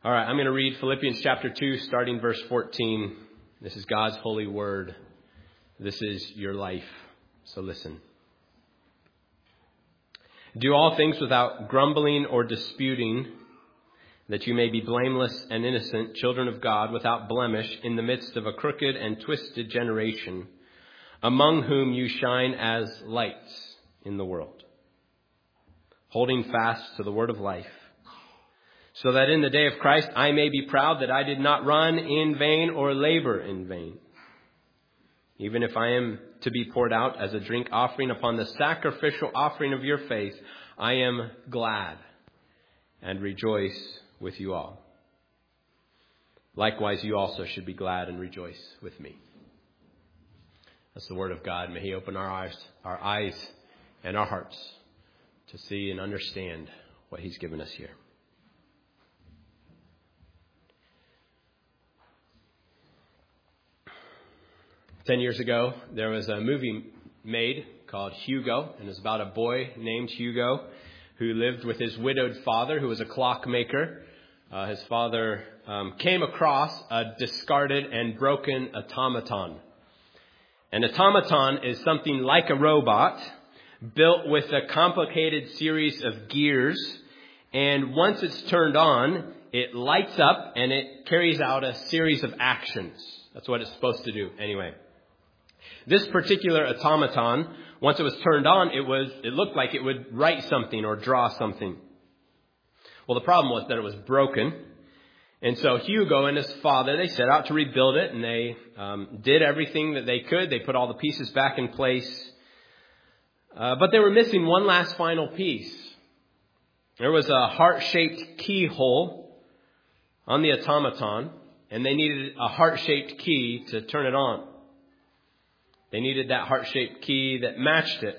All right, I'm going to read Philippians chapter 2, starting verse 14. This is God's holy word. This is your life. So listen. Do all things without grumbling or disputing, that you may be blameless and innocent, children of God, without blemish, in the midst of a crooked and twisted generation, among whom you shine as lights in the world, holding fast to the word of life, so that in the day of Christ I may be proud that I did not run in vain or labor in vain. Even if I am to be poured out as a drink offering upon the sacrificial offering of your faith, I am glad and rejoice with you all. Likewise, you also should be glad and rejoice with me. That's the word of God. May He open our eyes and our hearts to see and understand what He's given us here. 10 years ago, there was a movie made called Hugo, and it's about a boy named Hugo who lived with his widowed father, who was a clockmaker. His father came across a discarded and broken automaton. An automaton is something like a robot built with a complicated series of gears, and once it's turned on, it lights up and it carries out a series of actions. That's what it's supposed to do anyway. This particular automaton, once it was turned on, it looked like it would write something or draw something. Well, the problem was that it was broken. And so Hugo and his father, they set out to rebuild it, and they did everything that they could. They put all the pieces back in place. But they were missing one last final piece. There was a heart-shaped keyhole on the automaton, and they needed a heart-shaped key to turn it on. They needed that heart-shaped key that matched it.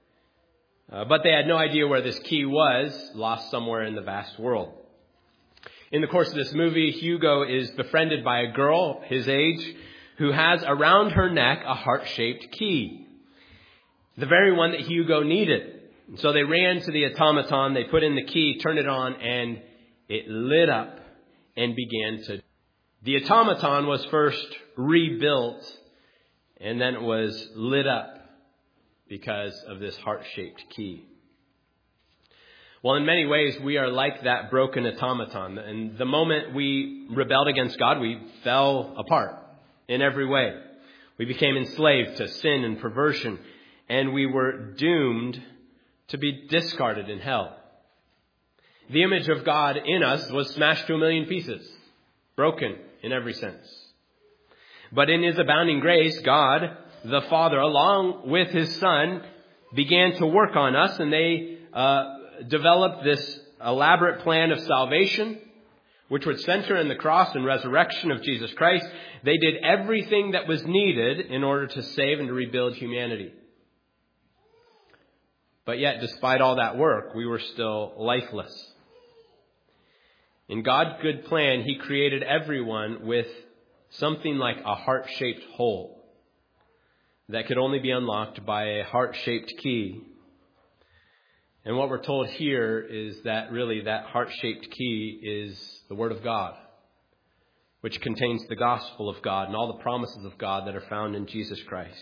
But they had no idea where this key was, lost somewhere in the vast world. In the course of this movie, Hugo is befriended by a girl his age who has around her neck a heart-shaped key, the very one that Hugo needed. And so they ran to the automaton, they put in the key, turned it on, and it lit up and began to. The automaton was first rebuilt, and then it was lit up because of this heart-shaped key. Well, in many ways, we are like that broken automaton. And the moment we rebelled against God, we fell apart in every way. We became enslaved to sin and perversion, and we were doomed to be discarded in hell. The image of God in us was smashed to a million pieces, broken in every sense. But in His abounding grace, God, the Father, along with His Son, began to work on us, and they developed this elaborate plan of salvation, which would center in the cross and resurrection of Jesus Christ. They did everything that was needed in order to save and to rebuild humanity. But yet, despite all that work, we were still lifeless. In God's good plan, He created everyone with something like a heart-shaped hole that could only be unlocked by a heart-shaped key. And what we're told here is that really that heart-shaped key is the Word of God, which contains the gospel of God and all the promises of God that are found in Jesus Christ.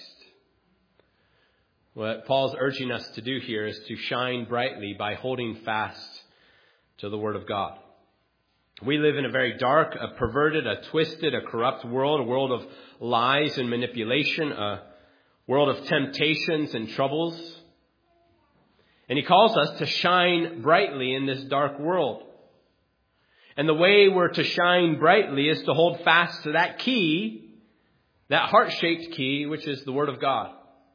What Paul's urging us to do here is to shine brightly by holding fast to the Word of God. We live in a very dark, a perverted, a twisted, a corrupt world, a world of lies and manipulation, a world of temptations and troubles. And He calls us to shine brightly in this dark world. And the way we're to shine brightly is to hold fast to that key, that heart-shaped key, which is the Word of God.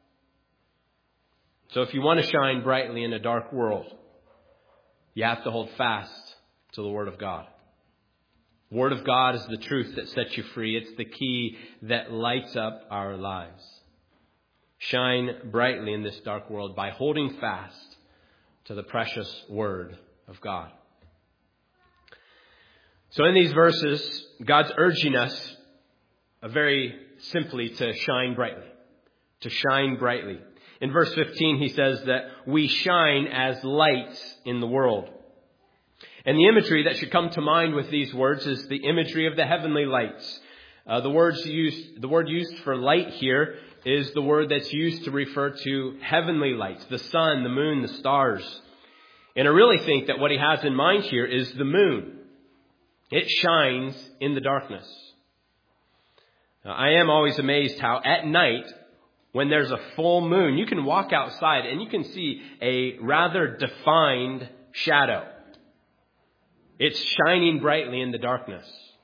So if you want to shine brightly in a dark world, you have to hold fast to the Word of God. Word of God is the truth that sets you free. It's the key that lights up our lives. Shine brightly in this dark world by holding fast to the precious Word of God. So in these verses, God's urging us very simply to shine brightly. To shine brightly. In verse 15, He says that we shine as lights in the world. And the imagery that should come to mind with these words is the imagery of the heavenly lights. The word used for light here is the word that's used to refer to heavenly lights, the sun, the moon, the stars. And I really think that what he has in mind here is the moon. It shines in the darkness. Now, I am always amazed how at night, when there's a full moon, you can walk outside and you can see a rather defined shadow. It's shining brightly in the darkness.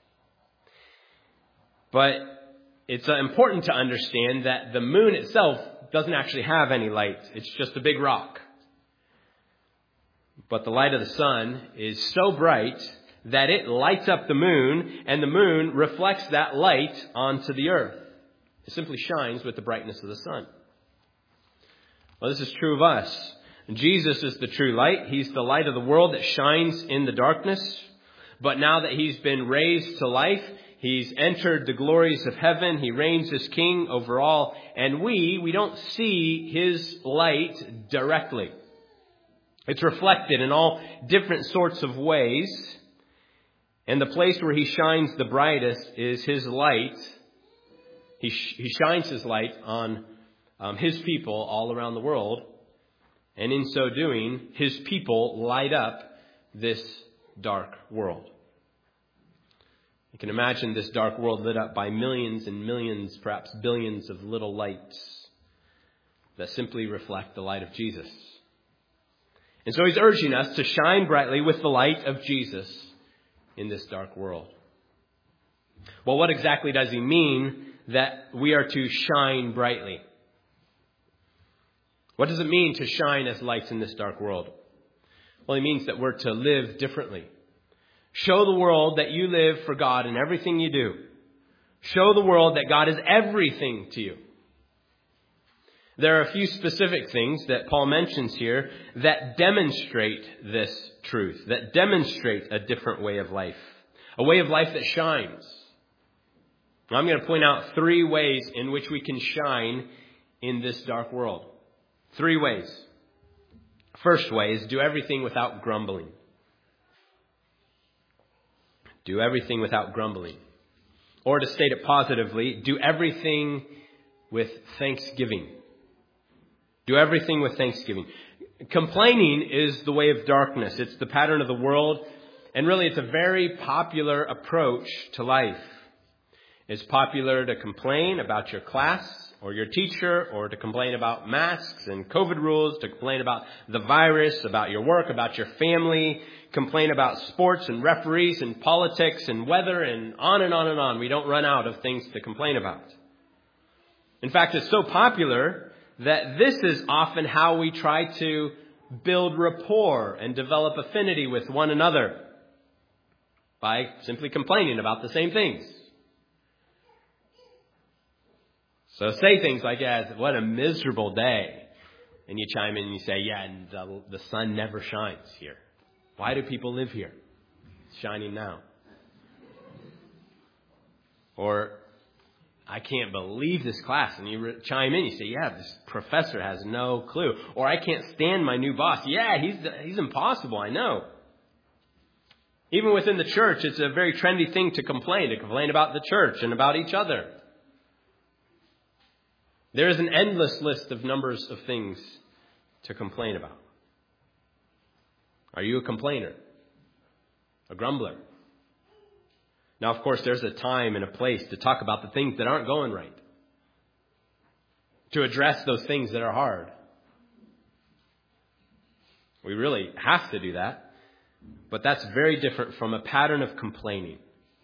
But it's important to understand that the moon itself doesn't actually have any light. It's just a big rock. But the light of the sun is so bright that it lights up the moon, and the moon reflects that light onto the earth. It simply shines with the brightness of the sun. Well, this is true of us. Jesus is the true light. He's the light of the world that shines in the darkness. But now that he's been raised to life, he's entered the glories of heaven. He reigns as king over all. And we don't see his light directly. It's reflected in all different sorts of ways. And the place where he shines the brightest is his light. He shines his light on his people all around the world. And in so doing, his people light up this dark world. You can imagine this dark world lit up by millions and millions, perhaps billions of little lights that simply reflect the light of Jesus. And so he's urging us to shine brightly with the light of Jesus in this dark world. Well, what exactly does he mean that we are to shine brightly? What does it mean to shine as lights in this dark world? Well, it means that we're to live differently. Show the world that you live for God in everything you do. Show the world that God is everything to you. There are a few specific things that Paul mentions here that demonstrate this truth, that demonstrate a different way of life, a way of life that shines. Now, I'm going to point out 3 ways in which we can shine in this dark world. 3 ways. First way is do everything without grumbling. Do everything without grumbling. Or to state it positively, do everything with thanksgiving. Do everything with thanksgiving. Complaining is the way of darkness. It's the pattern of the world. And really, it's a very popular approach to life. It's popular to complain about your class or your teacher, or to complain about masks and COVID rules, to complain about the virus, about your work, about your family, complain about sports and referees and politics and weather and on and on and on. We don't run out of things to complain about. In fact, it's so popular that this is often how we try to build rapport and develop affinity with one another, by simply complaining about the same things. So say things like, yeah, what a miserable day. And you chime in and you say, yeah, and the sun never shines here. Why do people live here? It's shining now. Or, I can't believe this class. And you chime in, you say, yeah, this professor has no clue. Or, I can't stand my new boss. Yeah, he's impossible, I know. Even within the church, it's a very trendy thing to complain about the church and about each other. There is an endless list of numbers of things to complain about. Are you a complainer? A grumbler? Now, of course, there's a time and a place to talk about the things that aren't going right. To address those things that are hard. We really have to do that. But that's very different from a pattern of complaining.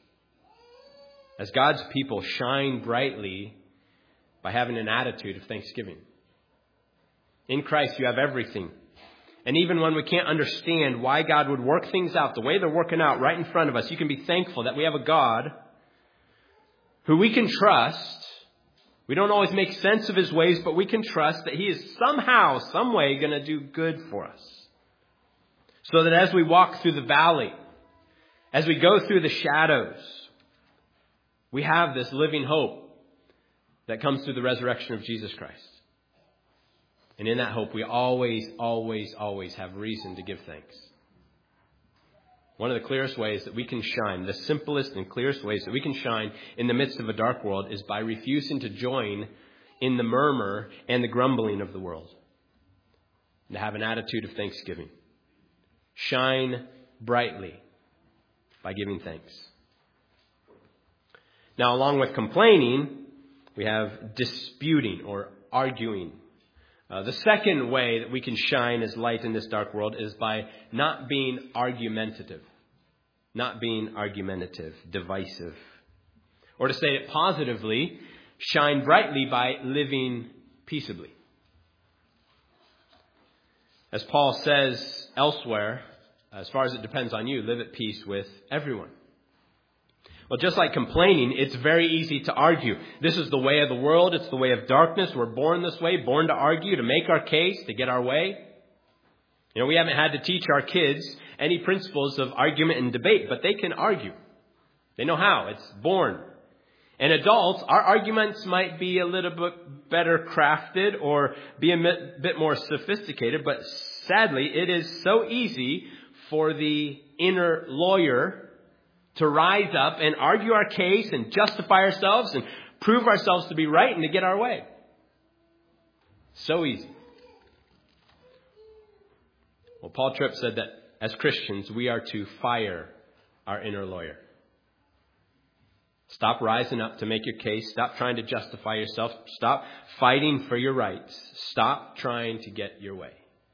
As God's people shine brightly by having an attitude of thanksgiving. In Christ, you have everything. And even when we can't understand why God would work things out the way they're working out right in front of us, you can be thankful that we have a God who we can trust. We don't always make sense of his ways, but we can trust that he is somehow, some way going to do good for us. So that as we walk through the valley, as we go through the shadows, we have this living hope that comes through the resurrection of Jesus Christ. And in that hope, we always, always, always have reason to give thanks. One of the clearest ways that we can shine, the simplest and clearest ways that we can shine in the midst of a dark world is by refusing to join in the murmur and the grumbling of the world. And to have an attitude of thanksgiving. Shine brightly by giving thanks. Now, along with complaining, we have disputing or arguing. The second way that we can shine as light in this dark world is by not being argumentative. Not being argumentative, divisive. Or to say it positively, shine brightly by living peaceably. As Paul says elsewhere, as far as it depends on you, live at peace with everyone. Well, just like complaining, it's very easy to argue. This is the way of the world. It's the way of darkness. We're born this way, born to argue, to make our case, to get our way. You know, we haven't had to teach our kids any principles of argument and debate, but they can argue. They know how. It's born. And adults, our arguments might be a little bit better crafted or be a bit more sophisticated, but sadly, it is so easy for the inner lawyer to rise up and argue our case and justify ourselves and prove ourselves to be right and to get our way. So easy. Well, Paul Tripp said that as Christians, we are to fire our inner lawyer. Stop rising up to make your case. Stop trying to justify yourself. Stop fighting for your rights. Stop trying to get your way.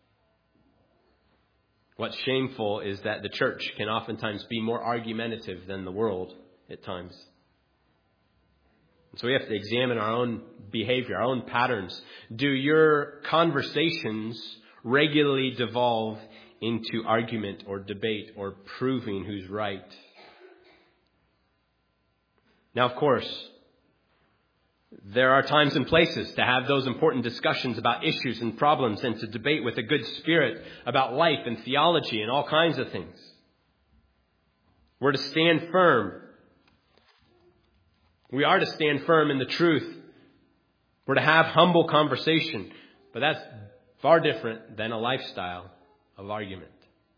What's shameful is that the church can oftentimes be more argumentative than the world at times. So we have to examine our own behavior, our own patterns. Do your conversations regularly devolve into argument or debate or proving who's right? Now, of course, there are times and places to have those important discussions about issues and problems and to debate with a good spirit about life and theology and all kinds of things. We're to stand firm. We are to stand firm in the truth. We're to have humble conversation. But that's far different than a lifestyle of argument.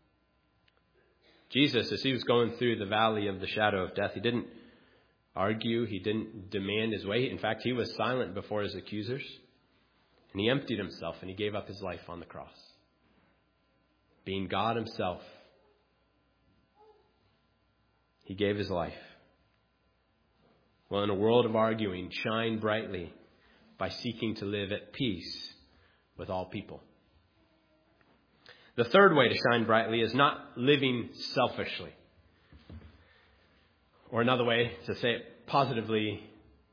Jesus, as he was going through the valley of the shadow of death, he didn't argue. He didn't demand his way. In fact, he was silent before his accusers. And he emptied himself and he gave up his life on the cross. Being God himself, he gave his life. Well, in a world of arguing, shine brightly by seeking to live at peace with all people. The third way to shine brightly is not living selfishly. Or another way to say it positively,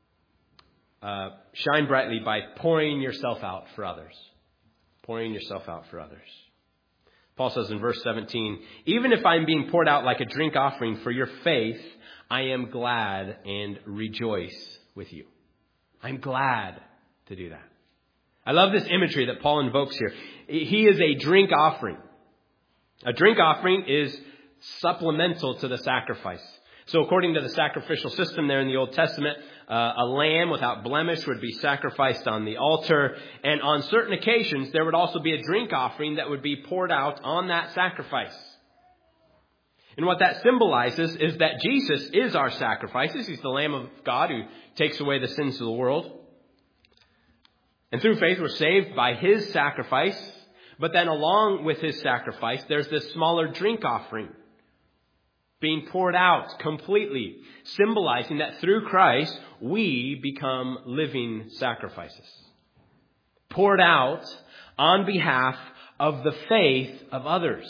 shine brightly by pouring yourself out for others. Pouring yourself out for others. Paul says in verse 17, even if I'm being poured out like a drink offering for your faith, I am glad and rejoice with you. I'm glad to do that. I love this imagery that Paul invokes here. He is a drink offering. A drink offering is supplemental to the sacrifice. So according to the sacrificial system there in the Old Testament, a lamb without blemish would be sacrificed on the altar. And on certain occasions, there would also be a drink offering that would be poured out on that sacrifice. And what that symbolizes is that Jesus is our sacrifice. He's the Lamb of God who takes away the sins of the world. And through faith, we're saved by his sacrifice. But then along with his sacrifice, there's this smaller drink offering being poured out completely, symbolizing that through Christ, we become living sacrifices. Poured out on behalf of the faith of others.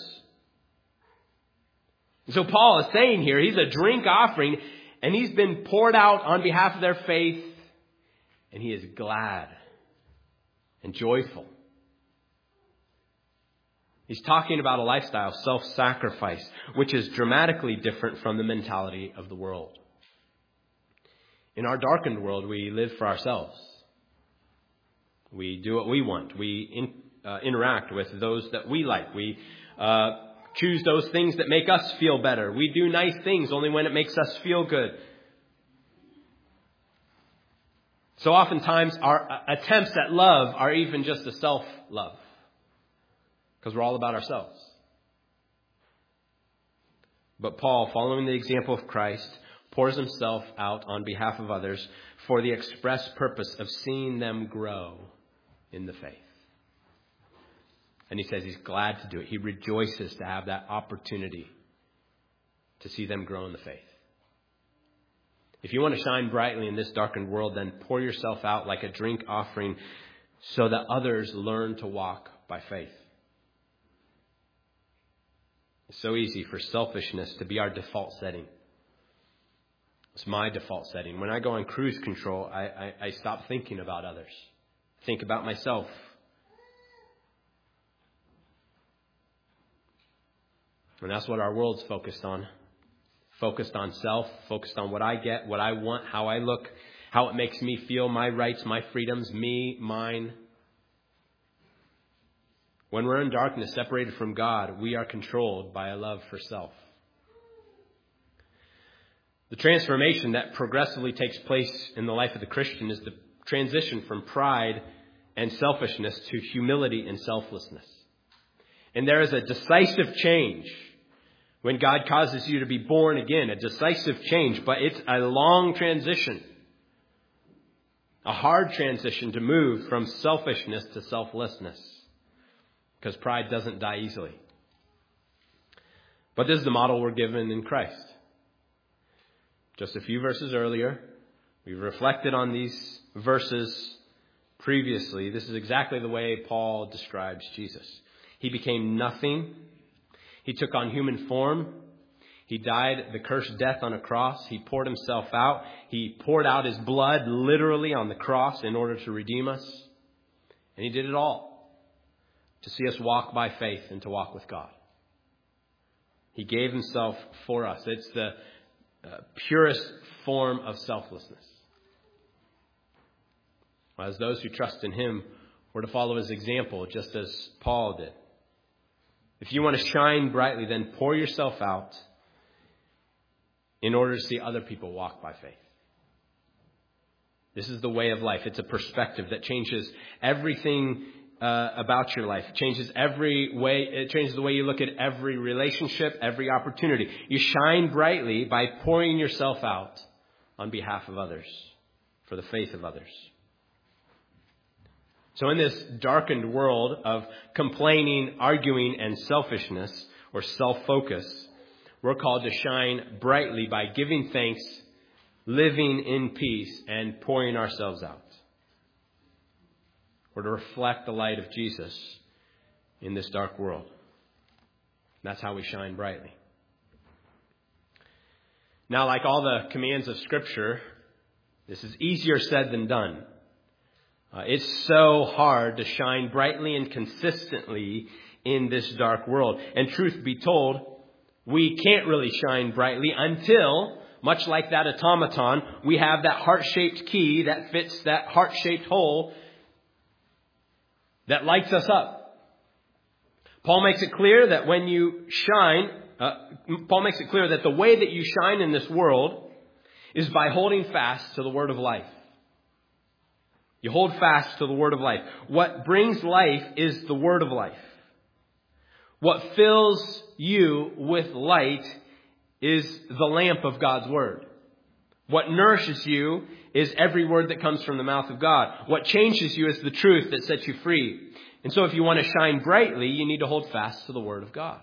So Paul is saying here, he's a drink offering, and he's been poured out on behalf of their faith, and he is glad and joyful. He's talking about a lifestyle of self-sacrifice, which is dramatically different from the mentality of the world. In our darkened world, we live for ourselves. We do what we want. We interact with those that we like. We choose those things that make us feel better. We do nice things only when it makes us feel good. So oftentimes our attempts at love are even just a self-love. Because we're all about ourselves. But Paul, following the example of Christ, pours himself out on behalf of others for the express purpose of seeing them grow in the faith. And he says he's glad to do it. He rejoices to have that opportunity to see them grow in the faith. If you want to shine brightly in this darkened world, then pour yourself out like a drink offering so that others learn to walk by faith. It's so easy for selfishness to be our default setting. It's my default setting. When I go on cruise control, I stop thinking about others. Think about myself. And that's what our world's focused on. Focused on self, focused on what I get, what I want, how I look, how it makes me feel, my rights, my freedoms, me, mine. When we're in darkness, separated from God, we are controlled by a love for self. The transformation that progressively takes place in the life of the Christian is the transition from pride and selfishness to humility and selflessness. And there is a decisive change when God causes you to be born again, a decisive change, but it's a long transition, a hard transition to move from selfishness to selflessness, because pride doesn't die easily. But this is the model we're given in Christ. Just a few verses earlier, we reflected on these verses previously. This is exactly the way Paul describes Jesus. He became nothing. He took on human form. He died the cursed death on a cross. He poured himself out. He poured out his blood literally on the cross in order to redeem us. And he did it all to see us walk by faith and to walk with God. He gave himself for us. It's the purest form of selflessness. As those who trust in him, we're to follow his example, just as Paul did. If you want to shine brightly, then pour yourself out in order to see other people walk by faith. This is the way of life. It's a perspective that changes everything about your life. It changes It changes the way you look at every relationship, every opportunity. You shine brightly by pouring yourself out on behalf of others, for the faith of others. So in this darkened world of complaining, arguing, and selfishness, or self-focus, we're called to shine brightly by giving thanks, living in peace, and pouring ourselves out. We're to reflect the light of Jesus in this dark world. That's how we shine brightly. Now, like all the commands of Scripture, this is easier said than done. It's so hard to shine brightly and consistently in this dark world. And truth be told, we can't really shine brightly until, much like that automaton, we have that heart-shaped key that fits that heart-shaped hole that lights us up. Paul makes it clear that when you shine, the way that you shine in this world is by holding fast to the word of life. You hold fast to the word of life. What brings life is the word of life. What fills you with light is the lamp of God's word. What nourishes you is every word that comes from the mouth of God. What changes you is the truth that sets you free. And so if you want to shine brightly, you need to hold fast to the word of God.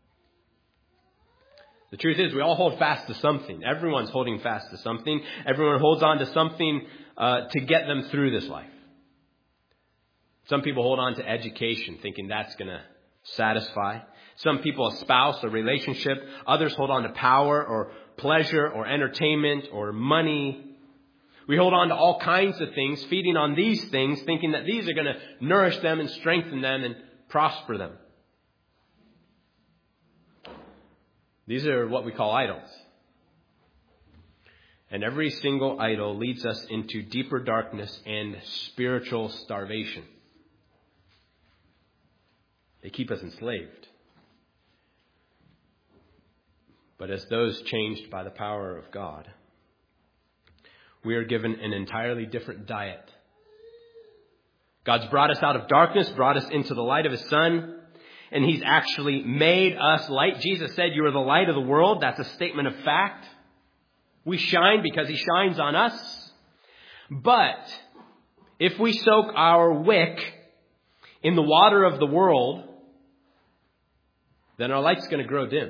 The truth is, we all hold fast to something. Everyone's holding fast to something. Everyone holds on to something to get them through this life. Some people hold on to education, thinking that's going to satisfy. Some people a spouse, a relationship. Others hold on to power or pleasure or entertainment or money. We hold on to all kinds of things, feeding on these things, thinking that these are going to nourish them and strengthen them and prosper them. These are what we call idols. And every single idol leads us into deeper darkness and spiritual starvation. They keep us enslaved. But as those changed by the power of God, we are given an entirely different diet. God's brought us out of darkness, brought us into the light of His Son, and He's actually made us light. Jesus said, "You are the light of the world." That's a statement of fact. We shine because He shines on us. But if we soak our wick in the water of the world, then our light's going to grow dim.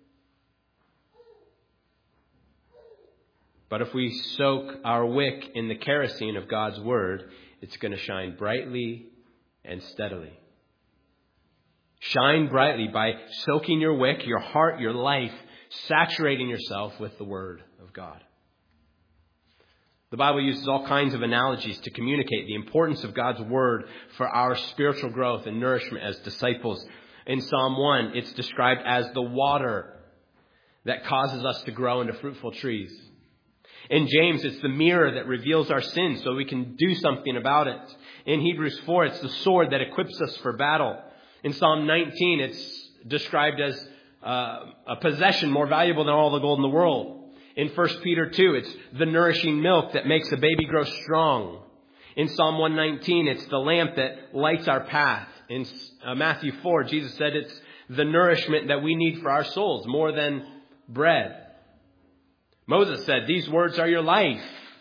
But if we soak our wick in the kerosene of God's Word, it's going to shine brightly and steadily. Shine brightly by soaking your wick, your heart, your life, saturating yourself with the Word of God. The Bible uses all kinds of analogies to communicate the importance of God's Word for our spiritual growth and nourishment as disciples. In Psalm 1, it's described as the water that causes us to grow into fruitful trees. In James, it's the mirror that reveals our sins so we can do something about it. In Hebrews 4, it's the sword that equips us for battle. In Psalm 19, it's described as a possession more valuable than all the gold in the world. In 1 Peter 2, it's the nourishing milk that makes a baby grow strong. In Psalm 119, it's the lamp that lights our path. In Matthew 4, Jesus said it's the nourishment that we need for our souls more than bread. Moses said, "These words are your life."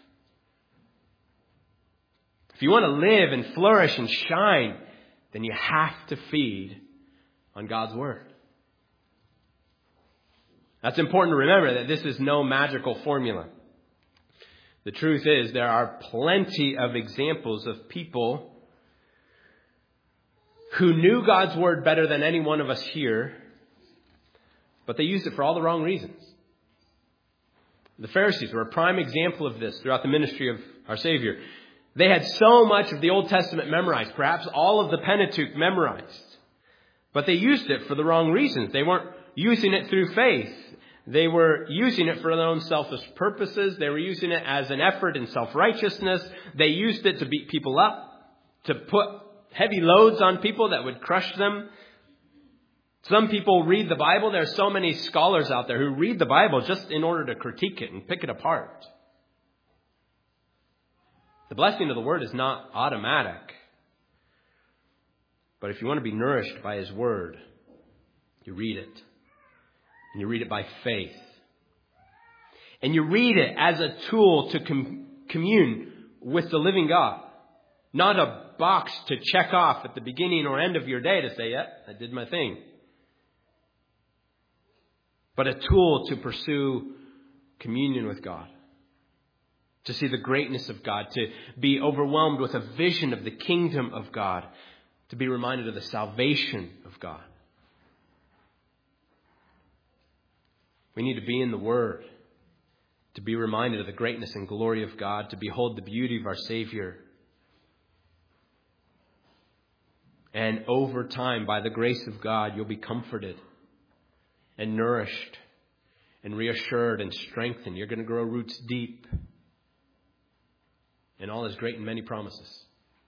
If you want to live and flourish and shine, then you have to feed on God's Word. That's important to remember, that this is no magical formula. The truth is, there are plenty of examples of people who knew God's Word better than any one of us here, but they used it for all the wrong reasons. The Pharisees were a prime example of this throughout the ministry of our Savior. They had so much of the Old Testament memorized, perhaps all of the Pentateuch memorized, but they used it for the wrong reasons. They weren't using it through faith. They were using it for their own selfish purposes. They were using it as an effort in self-righteousness. They used it to beat people up, to put heavy loads on people that would crush them. Some people read the Bible. There are so many scholars out there who read the Bible just in order to critique it and pick it apart. The blessing of the Word is not automatic. But if you want to be nourished by His Word, you read it. And you read it by faith. And you read it as a tool to commune with the living God. Not a box to check off at the beginning or end of your day to say, "Yep, I did my thing." But a tool to pursue communion with God. To see the greatness of God. To be overwhelmed with a vision of the kingdom of God. To be reminded of the salvation of God. We need to be in the Word. To be reminded of the greatness and glory of God. To behold the beauty of our Savior. And over time, by the grace of God, you'll be comforted and nourished and reassured and strengthened. You're going to grow roots deep in all His great and many promises.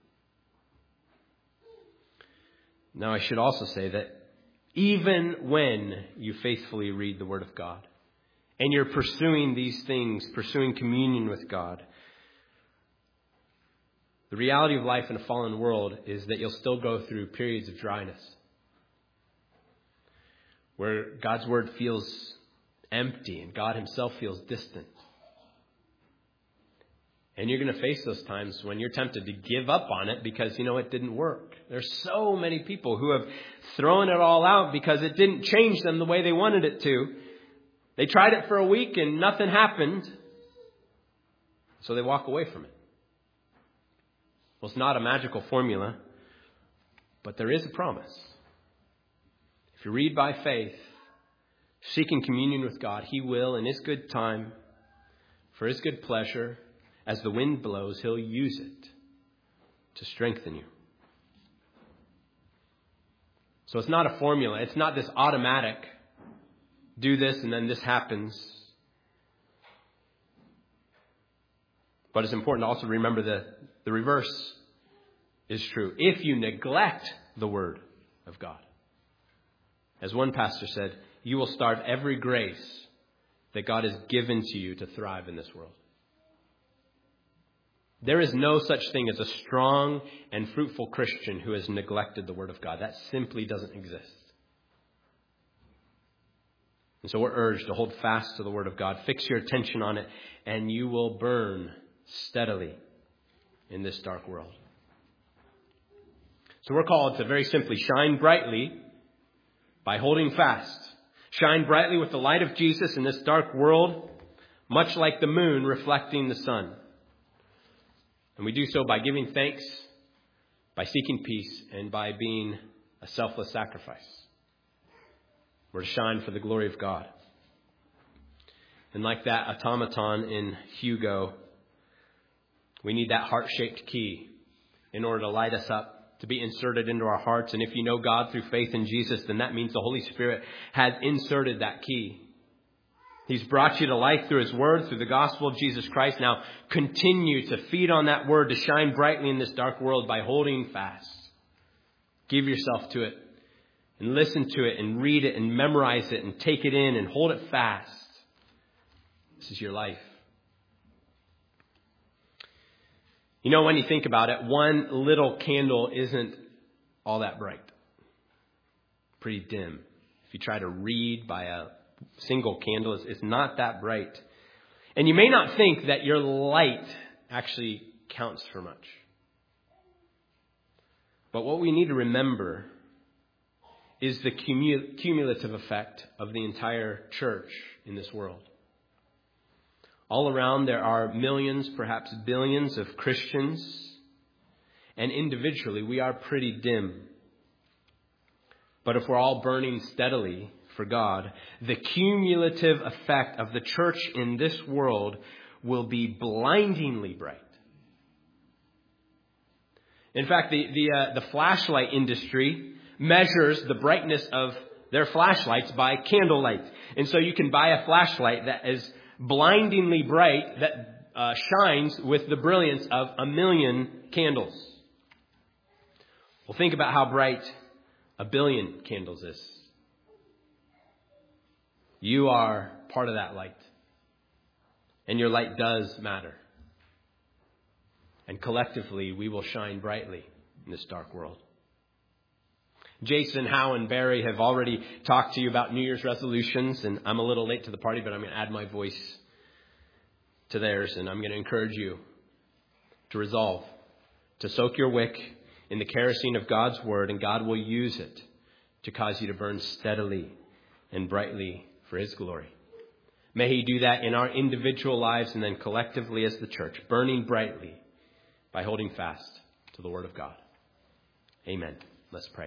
Now, I should also say that even when you faithfully read the Word of God and you're pursuing these things, pursuing communion with God, the reality of life in a fallen world is that you'll still go through periods of dryness where God's Word feels empty and God Himself feels distant. And you're going to face those times when you're tempted to give up on it because, it didn't work. There's so many people who have thrown it all out because it didn't change them the way they wanted it to. They tried it for a week and nothing happened. So they walk away from it. Well, it's not a magical formula, but there is a promise. If you read by faith, seeking communion with God, He will, in His good time, for His good pleasure, as the wind blows, He'll use it to strengthen you. So it's not a formula. It's not this automatic, do this and then this happens. But it's important to also remember that the reverse is true. If you neglect the Word of God, as one pastor said, you will starve every grace that God has given to you to thrive in this world. There is no such thing as a strong and fruitful Christian who has neglected the Word of God. That simply doesn't exist. And so we're urged to hold fast to the Word of God. Fix your attention on it, and you will burn steadily in this dark world. So we're called to very simply shine brightly by holding fast. Shine brightly with the light of Jesus in this dark world, much like the moon reflecting the sun. And we do so by giving thanks, by seeking peace, and by being a selfless sacrifice. We're to shine for the glory of God. And like that automaton in Hugo, we need that heart-shaped key in order to light us up, to be inserted into our hearts. And if you know God through faith in Jesus, then that means the Holy Spirit has inserted that key. He's brought you to life through His Word, through the gospel of Jesus Christ. Now continue to feed on that Word to shine brightly in this dark world by holding fast. Give yourself to it and listen to it and read it and memorize it and take it in and hold it fast. This is your life. You know, when you think about it, one little candle isn't all that bright. Pretty dim. If you try to read by a single candle, it's not that bright. And you may not think that your light actually counts for much. But what we need to remember is the cumulative effect of the entire church in this world. All around there are millions, perhaps billions of Christians. And individually we are pretty dim. But if we're all burning steadily for God, the cumulative effect of the church in this world will be blindingly bright. In fact, the flashlight industry measures the brightness of their flashlights by candlelight. And so you can buy a flashlight that is blindingly bright, that shines with the brilliance of 1,000,000 candles. Well, think about how bright 1,000,000,000 candles is. You are part of that light. And your light does matter. And collectively, we will shine brightly in this dark world. Jason, Howe, and Barry have already talked to you about New Year's resolutions, and I'm a little late to the party, but I'm going to add my voice to theirs, and I'm going to encourage you to resolve to soak your wick in the kerosene of God's Word, and God will use it to cause you to burn steadily and brightly for His glory. May He do that in our individual lives and then collectively as the church, burning brightly by holding fast to the Word of God. Amen. Let's pray.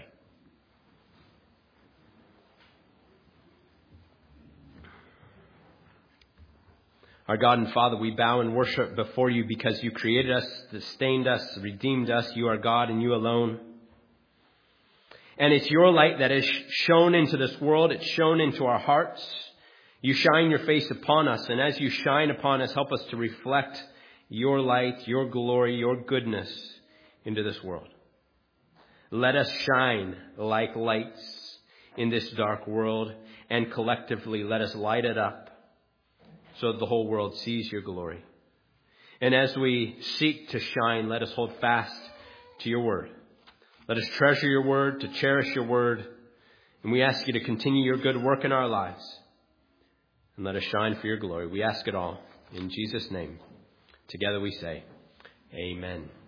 Our God and Father, we bow and worship before you because you created us, sustained us, redeemed us. You are God and you alone. And it's your light that is shone into this world. It's shone into our hearts. You shine your face upon us. And as you shine upon us, help us to reflect your light, your glory, your goodness into this world. Let us shine like lights in this dark world. And collectively, let us light it up so that the whole world sees your glory. And as we seek to shine, let us hold fast to your word. Let us treasure your word, to cherish your word. And we ask you to continue your good work in our lives. And let us shine for your glory. We ask it all in Jesus' name. Together we say, amen.